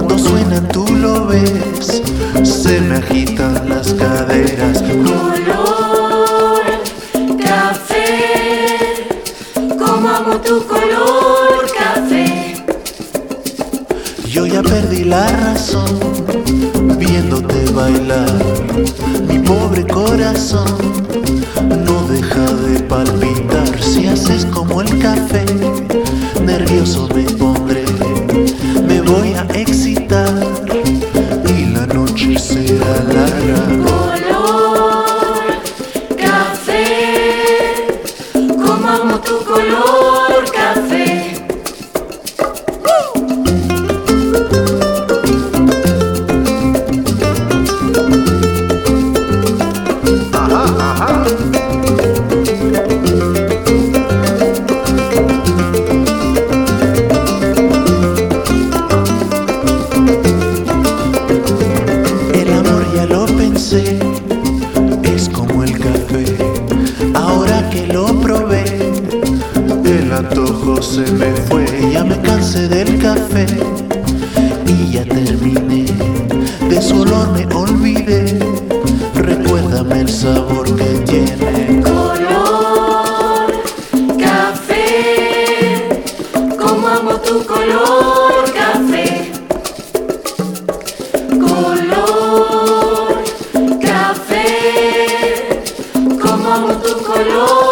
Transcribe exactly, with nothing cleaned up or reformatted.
Cuando suenan tú lo ves, se me agitan las caderas. Color café, como amo tu color café. Yo ya perdí la razón viéndote bailar. Mi pobre corazón no deja de palpitar. Si haces como el café, nervioso me pondré. Me voy a excitar y la noche será larga. Color café, como amo tu color café. Es como el café, ahora que lo probé, el antojo se me fue. Ya me cansé del café y ya terminé, de su olor me olvidé. Recuérdame el sabor que tiene. Color café, como amo tu color café. Color café, como amo tu color.